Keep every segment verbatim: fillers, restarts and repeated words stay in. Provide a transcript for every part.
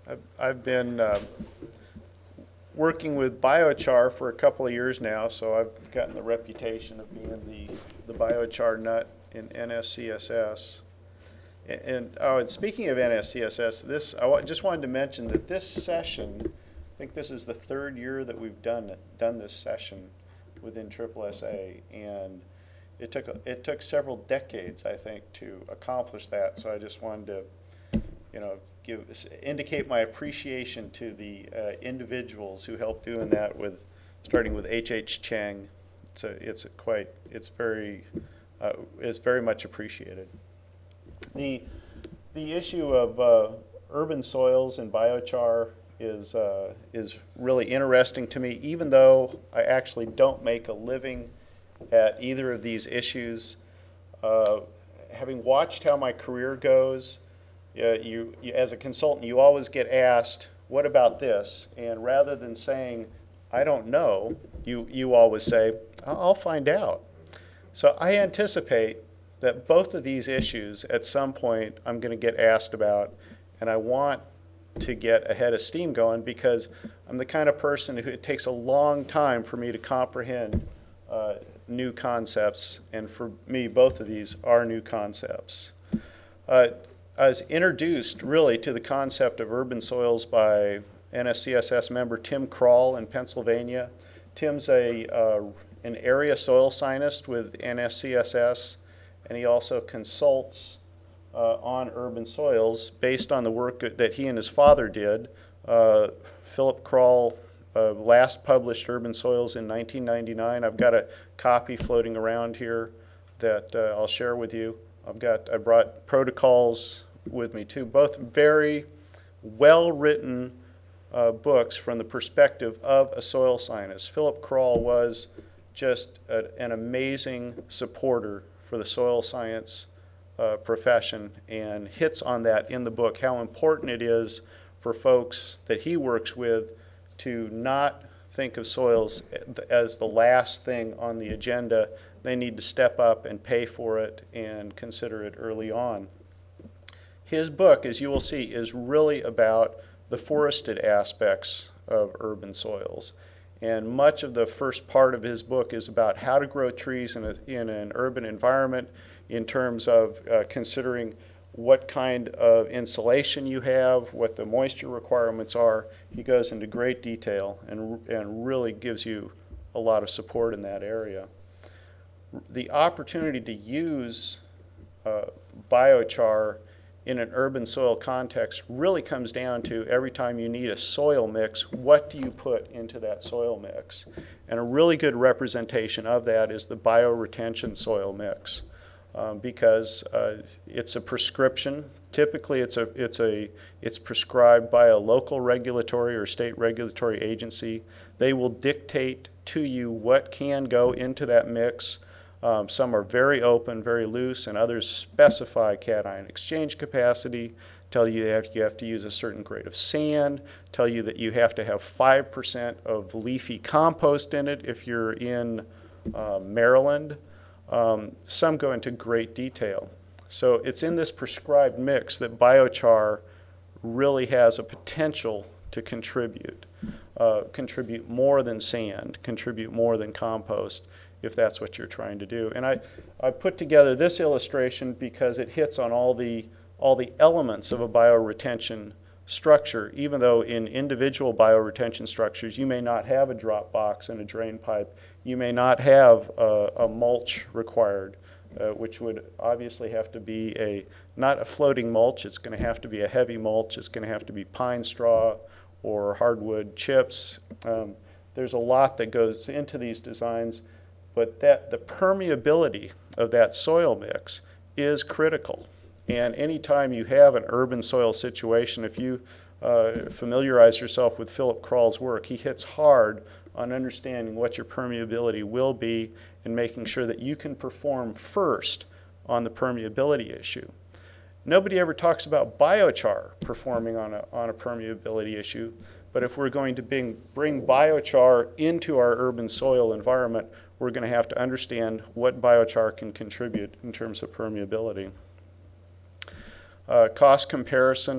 I've, I've been uh, working with biochar for a couple of years now, so I've gotten the reputation of being the, the biochar nut in N S C S S. And, and, oh, and speaking of N S C S S, this I w- just wanted to mention that this session, I think this is the third year that we've done it, done this session within Triple S A, and it took a, it took several decades, I think, to accomplish that. So I just wanted to you know, give indicate my appreciation to the uh, individuals who helped doing that. With starting with H H. Cheng, it's a, it's a quite it's very uh, it's very much appreciated. The the issue of uh, urban soils and biochar is uh, is really interesting to me, even though I actually don't make a living at either of these issues. Uh, Having watched how my career goes, uh, you, you, as a consultant, you always get asked, "What about this?" And rather than saying, "I don't know," you you always say, "I'll find out." So I anticipate that both of these issues at some point I'm going to get asked about, and I want to get ahead of steam going because I'm the kind of person who it takes a long time for me to comprehend uh, new concepts, and for me, both of these are new concepts. Uh, I was introduced really to the concept of urban soils by N S C S S member Tim Kroll in Pennsylvania. Tim's a uh, an area soil scientist with N S C S S, and he also consults uh, on urban soils based on the work that he and his father did. Uh, Philip Kroll uh, last published Urban Soils in nineteen ninety-nine. I've got a copy floating around here that uh, I'll share with you. I've got I brought protocols with me too, both very well-written uh, books from the perspective of a soil scientist. Philip Kroll was just a, an amazing supporter for the soil science uh, profession, and hits on that in the book, how important it is for folks that he works with to not think of soils as the last thing on the agenda. They need to step up and pay for it and consider it early on. His book, as you will see, is really about the forested aspects of urban soils. And much of the first part of his book is about how to grow trees in, a, in an urban environment in terms of uh, considering what kind of insulation you have, what the moisture requirements are. He goes into great detail and, and really gives you a lot of support in that area. The opportunity to use uh, biochar in an urban soil context really comes down to every time you need a soil mix, what do you put into that soil mix? And a really good representation of that is the bioretention soil mix, um, because uh, it's a prescription. Typically, it's a it's a it's prescribed by a local regulatory or state regulatory agency. They will dictate to you what can go into that mix. Um, some are very open, very loose, and others specify cation exchange capacity, tell you that you have to use a certain grade of sand, tell you that you have to have five percent of leafy compost in it if you're in uh, Maryland. Um, some go into great detail. So it's in this prescribed mix that biochar really has a potential to contribute, uh, contribute more than sand, contribute more than compost, if that's what you're trying to do. And I, I put together this illustration because it hits on all the, all the elements of a bioretention structure, even though in individual bioretention structures you may not have a drop box and a drain pipe. You may not have a, a mulch required, uh, which would obviously have to be a, not a floating mulch, it's going to have to be a heavy mulch, it's going to have to be pine straw or hardwood chips. Um, there's a lot that goes into these designs, but that the permeability of that soil mix is critical. And anytime you have an urban soil situation, if you uh, familiarize yourself with Philip Kroll's work, he hits hard on understanding what your permeability will be and making sure that you can perform first on the permeability issue. Nobody ever talks about biochar performing on a, on a permeability issue, but if we're going to bring, bring biochar into our urban soil environment, we're going to have to understand what biochar can contribute in terms of permeability. Uh, cost comparison.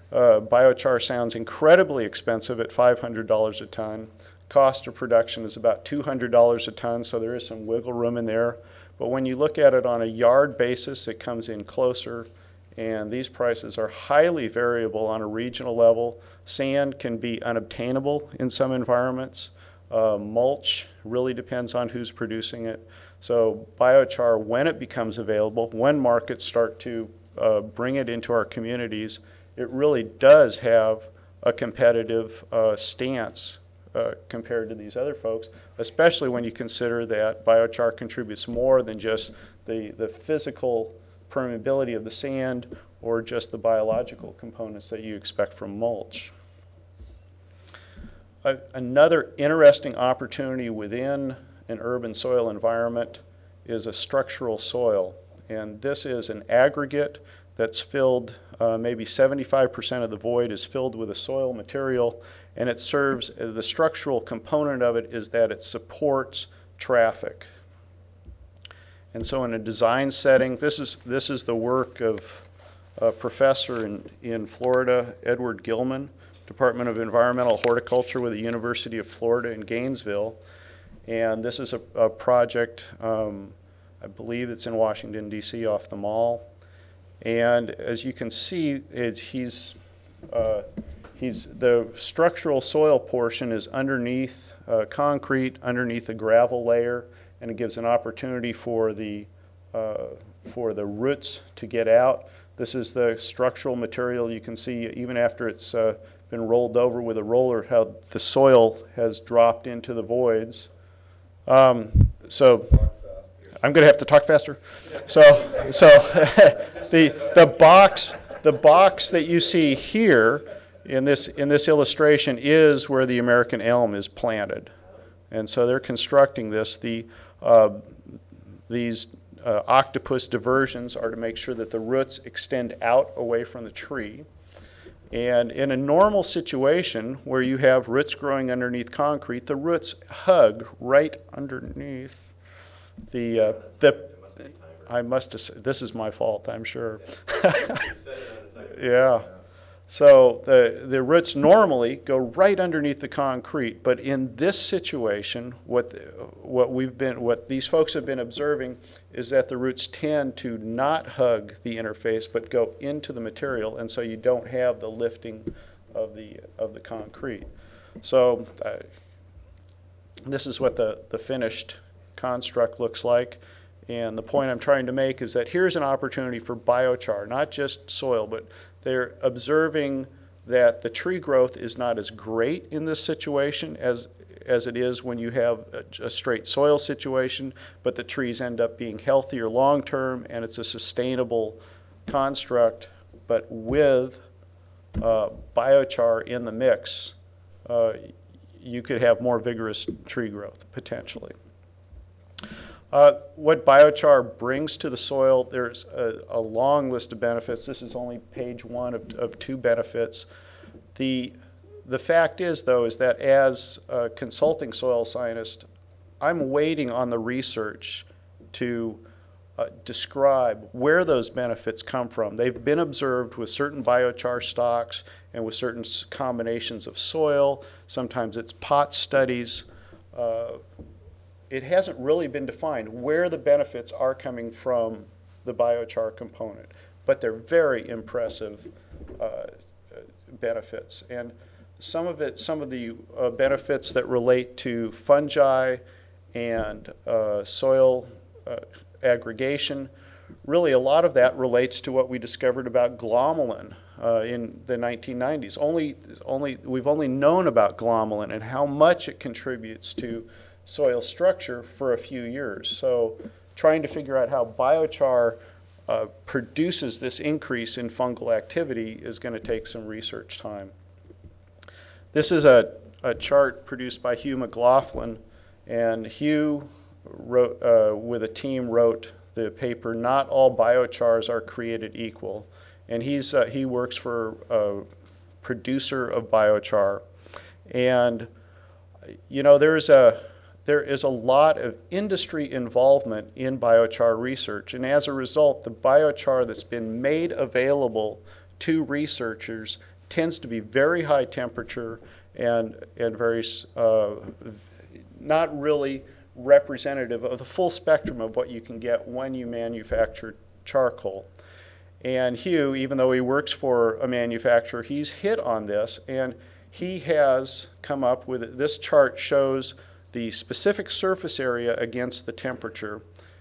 Uh, biochar sounds incredibly expensive at five hundred dollars a ton. Cost of production is about two hundred dollars a ton, so there is some wiggle room in there. But when you look at it on a yard basis, it comes in closer, and these prices are highly variable on a regional level. Sand can be unobtainable in some environments. Uh, mulch really depends on who's producing it. So biochar, when it becomes available, when markets start to uh, bring it into our communities, it really does have a competitive uh, stance uh, compared to these other folks, especially when you consider that biochar contributes more than just the, the physical permeability of the sand or just the biological components that you expect from mulch. Uh, another interesting opportunity within an urban soil environment is a structural soil. And this is an aggregate that's filled, uh, maybe seventy-five percent of the void is filled with a soil material, and it serves, uh, the structural component of it is that it supports traffic. And so in a design setting, this is, this is the work of a professor in, in Florida, Edward Gilman, Department of Environmental Horticulture with the University of Florida in Gainesville. And this is a, a project, um, I believe it's in Washington, D C off the mall. And as you can see, it, he's, uh, he's, the structural soil portion is underneath uh, concrete, underneath a gravel layer, and it gives an opportunity for the, uh, for the roots to get out. This is the structural material. You can see even after it's uh, been rolled over with a roller how the soil has dropped into the voids. Um, so I'm going to have to talk faster. So, so the the box the box that you see here in this in this illustration is where the American elm is planted, and so they're constructing this. The uh, these uh, octopus diversions are to make sure that the roots extend out away from the tree. And in a normal situation where you have roots growing underneath concrete, the roots hug right underneath the uh, the. I must have. This is my fault, I'm sure. Yeah. So the the roots normally go right underneath the concrete, but in this situation, what what we've been what these folks have been observing is that the roots tend to not hug the interface, but go into the material, and so you don't have the lifting of the of the concrete. So uh, this is what the the finished construct looks like. And the point I'm trying to make is that here's an opportunity for biochar, not just soil, but they're observing that the tree growth is not as great in this situation as as it is when you have a, a straight soil situation, but the trees end up being healthier long term, and it's a sustainable construct. But with uh, biochar in the mix, uh, you could have more vigorous tree growth potentially. Uh, what biochar brings to the soil, there's a, a long list of benefits. This is only page one of, of two benefits. The, the fact is, though, is that as a consulting soil scientist, I'm waiting on the research to uh, describe where those benefits come from. They've been observed with certain biochar stocks and with certain combinations of soil. Sometimes it's pot studies. Uh, It hasn't really been defined where the benefits are coming from the biochar component, but they're very impressive uh, benefits. And some of it, some of the uh, benefits that relate to fungi and uh, soil uh, aggregation, really a lot of that relates to what we discovered about glomalin uh, in the nineteen nineties. Only, only we've only known about glomalin and how much it contributes to soil structure for a few years. So trying to figure out how biochar uh, produces this increase in fungal activity is going to take some research time. This is a, a chart produced by Hugh McLaughlin, and Hugh wrote, uh, with a team wrote the paper, Not All Biochars Are Created Equal. And he's, uh, he works for a producer of biochar. And, you know, there's a There is a lot of industry involvement in biochar research, and as a result, the biochar that's been made available to researchers tends to be very high temperature and, and very, uh, not really representative of the full spectrum of what you can get when you manufacture charcoal. And Hugh, even though he works for a manufacturer, he's hit on this, and he has come up with, this chart shows the specific surface area against the temperature.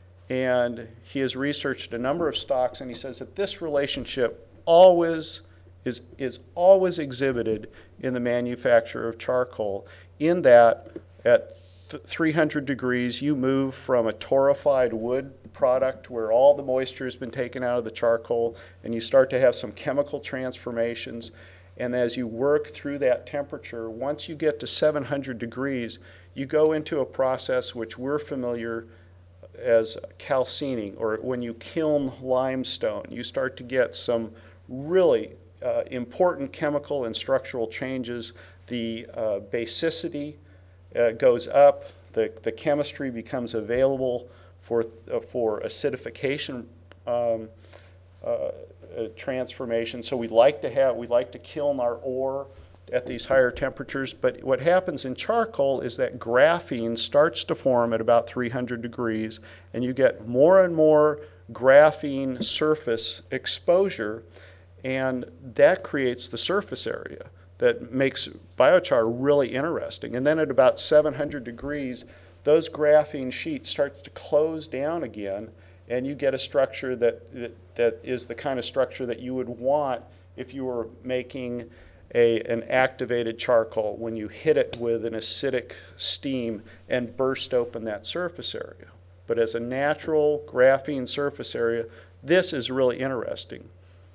And he has researched a number of stocks, and he says that this relationship always is, is always exhibited in the manufacture of charcoal, in that at th three hundred degrees you move from a torrefied wood product where all the moisture has been taken out of the charcoal, and you start to have some chemical transformations. And as you work through that temperature, once you get to seven hundred degrees, you go into a process which we're familiar as calcining, or when you kiln limestone, you start to get some really uh, important chemical and structural changes. The uh, basicity uh, goes up, the, the chemistry becomes available for, uh, for acidification um, uh, uh, transformation. So we like to have, we like to kiln our ore at these higher temperatures, but what happens in charcoal is that graphene starts to form at about three hundred degrees, and you get more and more graphene surface exposure, and that creates the surface area that makes biochar really interesting. And then at about seven hundred degrees, those graphene sheets start to close down again, and you get a structure that, that, that is the kind of structure that you would want if you were making A, an activated charcoal, when you hit it with an acidic steam and burst open that surface area. But as a natural graphene surface area, this is really interesting.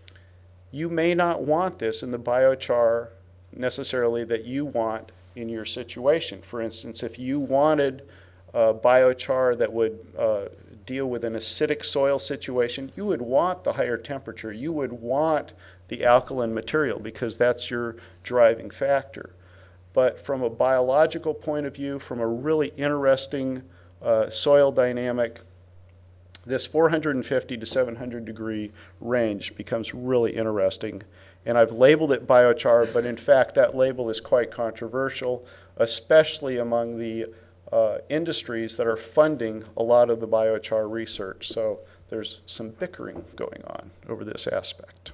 You may not want this in the biochar necessarily that you want in your situation. For instance, if you wanted a biochar that would uh, deal with an acidic soil situation, you would want the higher temperature. You would want the alkaline material because that's your driving factor. But from a biological point of view, from a really interesting uh, soil dynamic, this four hundred fifty to seven hundred degree range becomes really interesting. And I've labeled it biochar, but in fact that label is quite controversial, especially among the uh, industries that are funding a lot of the biochar research. So there's some bickering going on over this aspect.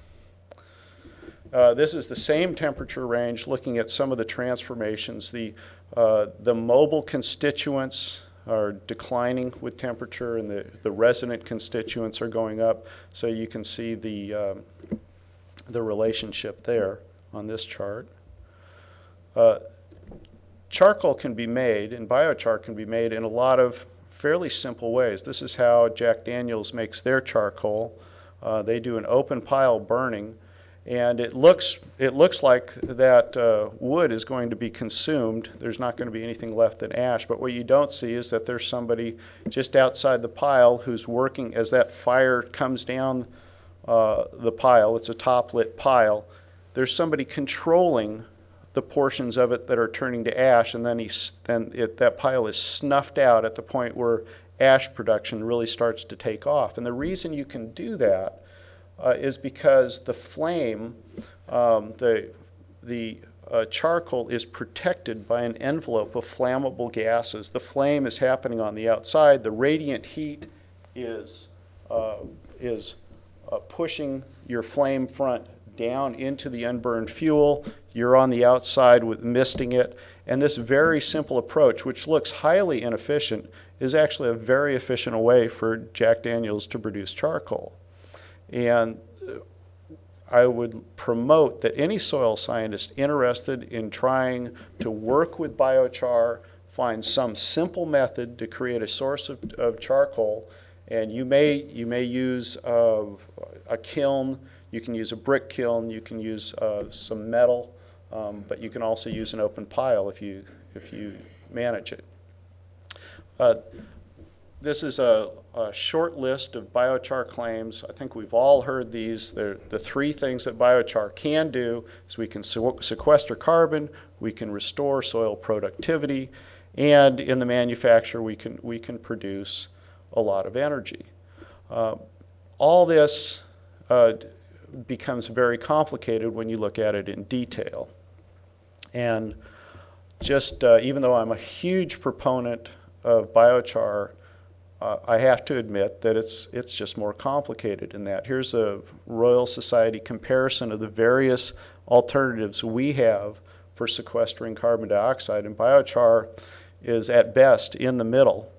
Uh, this is the same temperature range, looking at some of the transformations. The, uh, the mobile constituents are declining with temperature, and the, the resident constituents are going up. So you can see the, um, the relationship there on this chart. Uh, charcoal can be made, and biochar can be made in a lot of fairly simple ways. This is how Jack Daniels makes their charcoal. Uh, they do an open pile burning. And it looks, it looks like that uh, wood is going to be consumed. There's not going to be anything left than ash. But what you don't see is that there's somebody just outside the pile who's working as that fire comes down uh, the pile. It's a top-lit pile. There's somebody controlling the portions of it that are turning to ash, and then, he, then it, that pile is snuffed out at the point where ash production really starts to take off. And the reason you can do that Uh, is because the flame, um, the, the uh, charcoal is protected by an envelope of flammable gases. The flame is happening on the outside. The radiant heat is, uh, is uh, pushing your flame front down into the unburned fuel. You're on the outside with misting it. And this very simple approach, which looks highly inefficient, is actually a very efficient way for Jack Daniels to produce charcoal. And I would promote that any soil scientist interested in trying to work with biochar find some simple method to create a source of, of charcoal. And you may, you may use uh, a kiln, you can use a brick kiln, you can use uh, some metal, um, but you can also use an open pile if you, if you manage it. Uh, This is a, a short list of biochar claims. I think we've all heard these. They're the three things that biochar can do is we can sequester carbon, we can restore soil productivity, and in the manufacture we can, we can produce a lot of energy. Uh, all this uh, becomes very complicated when you look at it in detail. And just uh, even though I'm a huge proponent of biochar, uh, I have to admit that it's it's just more complicated in that. Here's a Royal Society comparison of the various alternatives we have for sequestering carbon dioxide, and biochar is at best in the middle.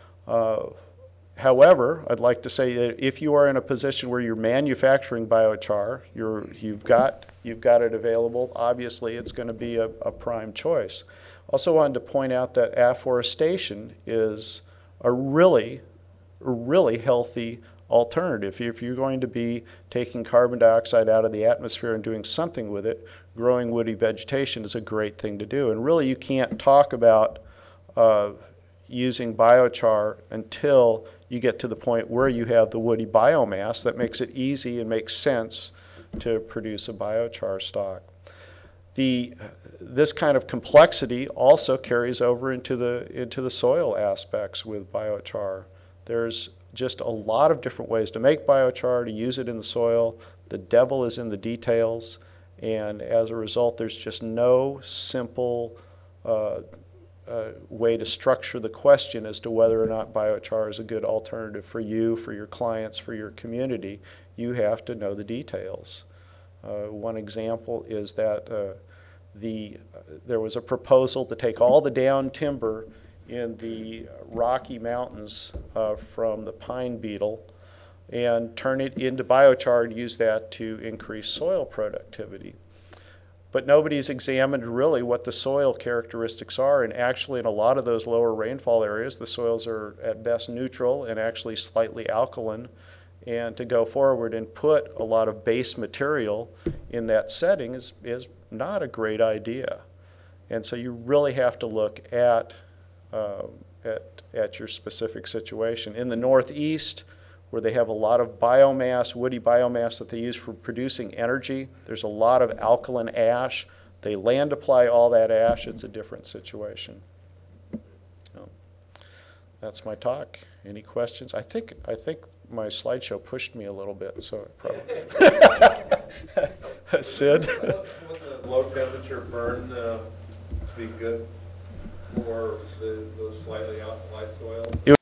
Uh, However, I'd like to say that if you are in a position where you're manufacturing biochar, you're, you've got you've got it available, obviously it's going to be a, a prime choice. Also wanted to point out that afforestation is a really, really healthy alternative. If you're going to be taking carbon dioxide out of the atmosphere and doing something with it, growing woody vegetation is a great thing to do. And really you can't talk about uh, using biochar until you get to the point where you have the woody biomass that makes it easy and makes sense to produce a biochar stock. The, this kind of complexity also carries over into the, into the soil aspects with biochar. There's just a lot of different ways to make biochar, to use it in the soil. The devil is in the details, and as a result there's just no simple uh, Uh, way to structure the question as to whether or not biochar is a good alternative for you, for your clients, for your community. You have to know the details. Uh, one example is that uh, the, uh, there was a proposal to take all the down timber in the Rocky Mountains uh, from the pine beetle and turn it into biochar and use that to increase soil productivity. But nobody's examined really what the soil characteristics are, and actually in a lot of those lower rainfall areas the soils are at best neutral and actually slightly alkaline, and to go forward and put a lot of base material in that setting is, is not a great idea. And so you really have to look at, uh, at, at your specific situation. In the Northeast, where they have a lot of biomass, woody biomass that they use for producing energy, there's a lot of alkaline ash. They land apply all that ash, it's a different situation. So, that's my talk. Any questions? I think, I think my slideshow pushed me a little bit, so it probably. Sid? Would the low temperature burn uh, be good for the, those slightly alkali soils? It